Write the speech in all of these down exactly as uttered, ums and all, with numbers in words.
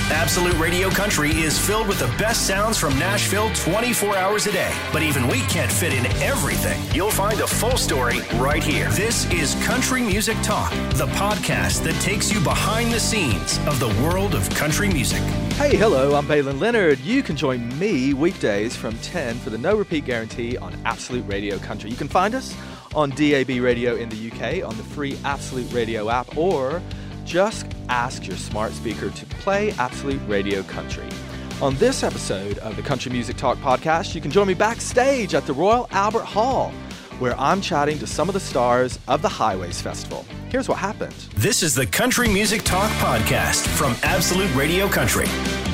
Absolute Radio Country is filled with the best sounds from Nashville twenty-four hours a day. But even we can't fit in everything. You'll find a full story right here. This is Country Music Talk, the podcast that takes you behind the scenes of the world of country music. Hey, hello, I'm Balin Leonard. You can join me weekdays from ten for the no repeat guarantee on Absolute Radio Country. You can find us on D A B Radio in the U K, on the free Absolute Radio app, or just ask your smart speaker to play Absolute Radio Country. On this episode of the Country Music Talk podcast, you can join me backstage at the Royal Albert Hall, where I'm chatting to some of the stars of the Highways Festival. Here's what happened. This is the Country Music Talk podcast from Absolute Radio Country.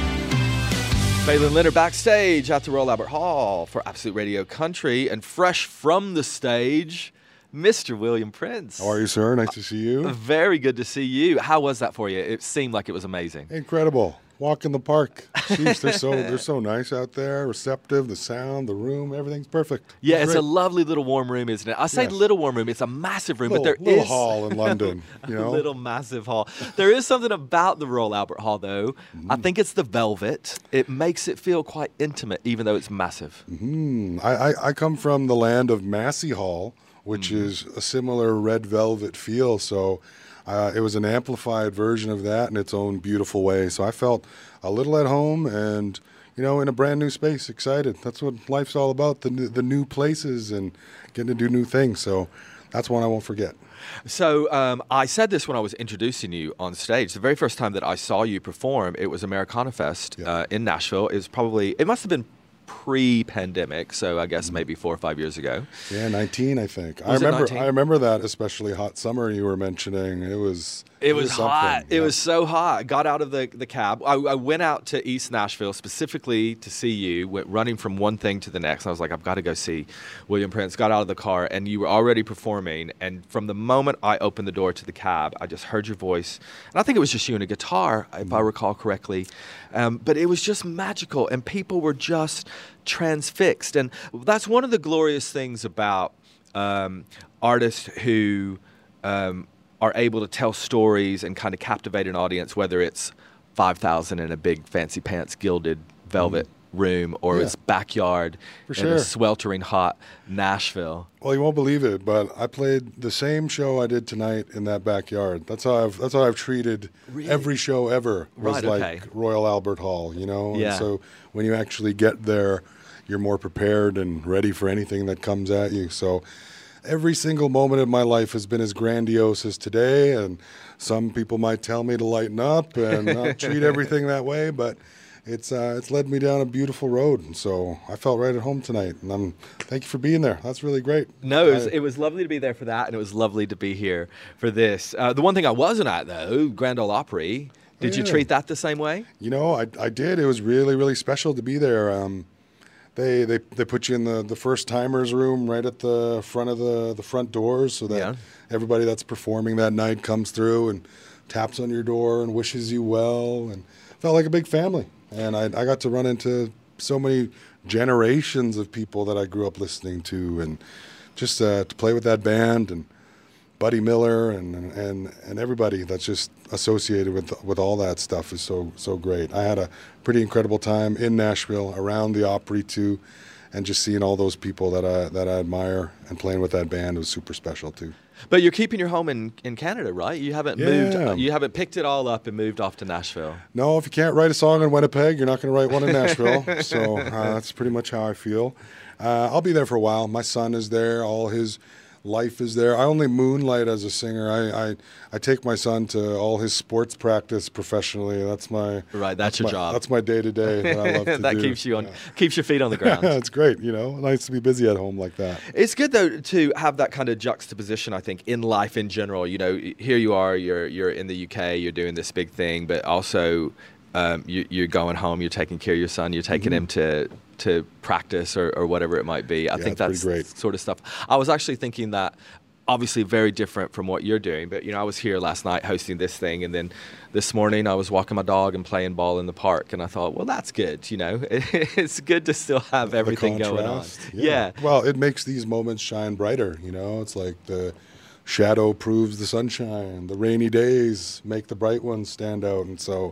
Balin Leonard backstage at the Royal Albert Hall for Absolute Radio Country, and fresh from the stage, Mister William Prince. How are you, sir? Nice to see you. Very good to see you. How was that for you? It seemed like it was amazing. Incredible. Walk in the park. Jeez, they're so they're so nice out there. Receptive, the sound, the room, everything's perfect. Yeah, it's it's great. a lovely little warm room, isn't it? I say Yes. little warm room. It's a massive room, little, but there little is hall in London. You know, little massive hall. There is something about the Royal Albert Hall, though. Mm. I think it's the velvet. It makes it feel quite intimate, even though it's massive. Mm-hmm. I, I I come from the land of Massey Hall, which mm. is a similar red velvet feel. So uh, it was an amplified version of that in its own beautiful way. So I felt a little at home and, you know, in a brand new space, excited. That's what life's all about, the new, the new places and getting to do new things. So that's one I won't forget. So um, I said this when I was introducing you on stage. The very first time that I saw you perform, it was Americana Fest Yeah. uh, in Nashville. It was probably, it must have been pre-pandemic, so I guess maybe four or five years ago. Yeah, nineteen, I think. Was I it remember. nineteen? I remember that, especially hot summer you were mentioning. It was. It was hot. something, It yeah. was so hot. I got out of the, the cab. I, I went out to East Nashville specifically to see you, went running from one thing to the next. I was like, I've got to go see William Prince. Got out of the car, and you were already performing. And from the moment I opened the door to the cab, I just heard your voice. And I think it was just you and a guitar, if I recall correctly. Um, but it was just magical, and people were just transfixed. And that's one of the glorious things about um, artists who um, are able to tell stories and kind of captivate an audience, whether it's five thousand in a big fancy pants gilded velvet mm. room or Yeah. it's backyard For in sure. a sweltering hot Nashville. Well, you won't believe it, but I played the same show I did tonight in that backyard. That's how I've that's how I've treated Really? every show ever. Was Right, like okay. Royal Albert Hall, you know. Yeah. And so when you actually get there, you're more prepared and ready for anything that comes at you. So every single moment of my life has been as grandiose as today, and some people might tell me to lighten up and not treat everything that way, but it's uh, it's led me down a beautiful road, and so I felt right at home tonight. And I'm thank you for being there. That's really great. No, it was, I- it was lovely to be there for that, and it was lovely to be here for this. Uh, the one thing I wasn't at, though, Grand Ole Opry, did you yeah. treat that the same way? You know, I I did. It was really really special to be there. Um, they they they put you in the, the first timers room right at the front of the, the front doors, so that Yeah. everybody that's performing that night comes through and taps on your door and wishes you well, and felt like a big family. And I I got to run into so many generations of people that I grew up listening to, and just uh, to play with that band and Buddy Miller and and and everybody that's just associated with with all that stuff is so so great. I had a pretty incredible time in Nashville around the Opry too, and just seeing all those people that I that I admire and playing with that band was super special too. But you're keeping your home in, in Canada, right? You haven't Yeah. moved. You haven't picked it all up and moved off to Nashville. No, if you can't write a song in Winnipeg, you're not going to write one in Nashville. So uh, that's pretty much how I feel. Uh, I'll be there for a while. My son is there. All his life is there. I only moonlight as a singer. I, I, I take my son to all his sports practice professionally. That's my Right, that's your my, job. That's my day to day that I love to that do. keeps you on, Yeah. keeps your feet on the ground. It's great, you know. Nice to be busy at home like that. It's good though to have that kind of juxtaposition. I think in life in general, you know, here you are, you're you're in the U K, you're doing this big thing, but also um, you, you're going home, you're taking care of your son, you're taking Mm-hmm. him to to practice or, or whatever it might be. I Yeah, think it's pretty that's great. sort of stuff. I was actually thinking that. Obviously very different from what you're doing, but you know, I was here last night hosting this thing, and then this morning I was walking my dog and playing ball in the park, and I thought, well, that's good, you know. It's good to still have The everything going on. contrast, Yeah. Well, it makes these moments shine brighter, you know. It's like the shadow proves the sunshine. The rainy days make the bright ones stand out, and so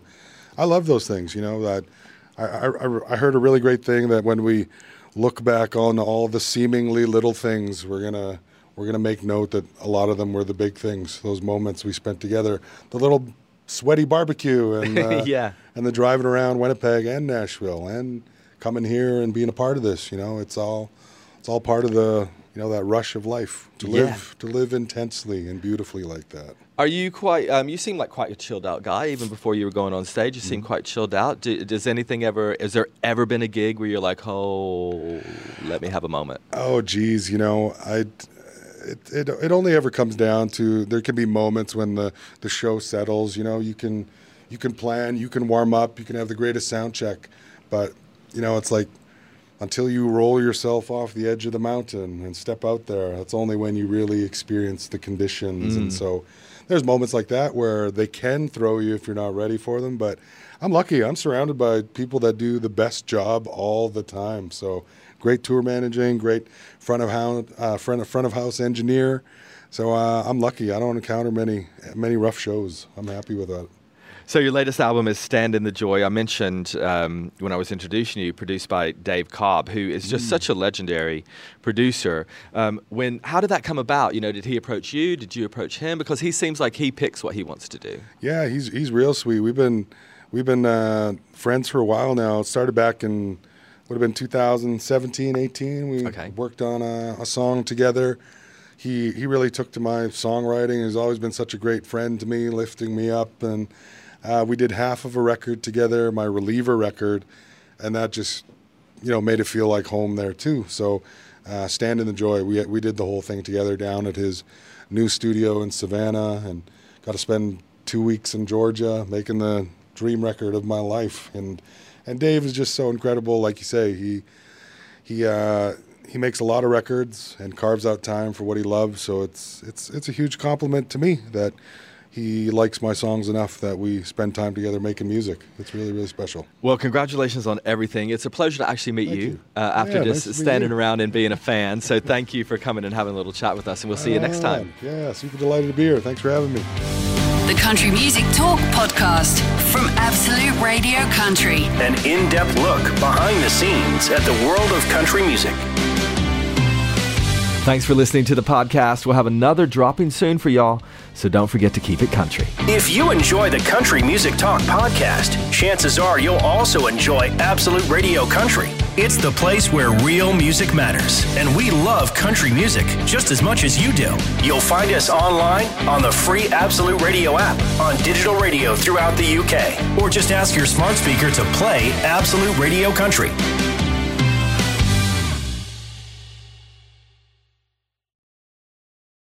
I love those things, you know, that I, I, I heard a really great thing that when we look back on all the seemingly little things, we're going to we're gonna make note that a lot of them were the big things, those moments we spent together, the little sweaty barbecue and, uh, yeah. and the driving around Winnipeg and Nashville and coming here and being a part of this, you know, it's all it's all part of the, you know, that rush of life to live yeah. to live intensely and beautifully like that. Are you quite, um, you seem like quite a chilled out guy, even before you were going on stage, you seem mm-hmm. quite chilled out. Do, does anything ever, has there ever been a gig where you're like, oh, let me have a moment? Oh, geez, you know, I, it, it, it only ever comes down to, there can be moments when the, the show settles, you know, you can, you can plan, you can warm up, you can have the greatest sound check, but, you know, it's like, until you roll yourself off the edge of the mountain and step out there, that's only when you really experience the conditions. Mm. And so there's moments like that where they can throw you if you're not ready for them. But I'm lucky. I'm surrounded by people that do the best job all the time. So great tour managing, great front of house, uh, front of front of house engineer. So uh, I'm lucky. I don't encounter many many rough shows. I'm happy with that. So your latest album is Stand in the Joy. I mentioned um, when I was introducing you, produced by Dave Cobb, who is just mm. such a legendary producer. Um, when how did that come about? You know, did he approach you? Did you approach him? Because he seems like he picks what he wants to do. Yeah, he's he's real sweet. We've been we've been uh, friends for a while now. It started back in would have been two thousand seventeen, eighteen. We okay. worked on a, a song together. He he really took to my songwriting. He's always been such a great friend to me, lifting me up. And Uh, we did half of a record together, my Reliever record, and that just, you know, made it feel like home there too. So, uh, Stand in the Joy, we we did the whole thing together down at his new studio in Savannah, and got to spend two weeks in Georgia making the dream record of my life. And and Dave is just so incredible, like you say. He he uh, he makes a lot of records and carves out time for what he loves. So it's it's it's a huge compliment to me that he likes my songs enough that we spend time together making music. It's really, really special. Well, congratulations on everything. It's a pleasure to actually meet thank you, you. Uh, after yeah, just nice standing around and being a fan. So thank you for coming and having a little chat with us, and we'll see you next time. Yeah, super delighted to be here. Thanks for having me. The Country Music Talk podcast from Absolute Radio Country. An in-depth look behind the scenes at the world of country music. Thanks for listening to the podcast. We'll have another dropping soon for y'all, so don't forget to keep it country. If you enjoy the Country Music Talk podcast, chances are you'll also enjoy Absolute Radio Country. It's the place where real music matters, and we love country music just as much as you do. You'll find us online on the free Absolute Radio app, on digital radio throughout the U K, or just ask your smart speaker to play Absolute Radio Country.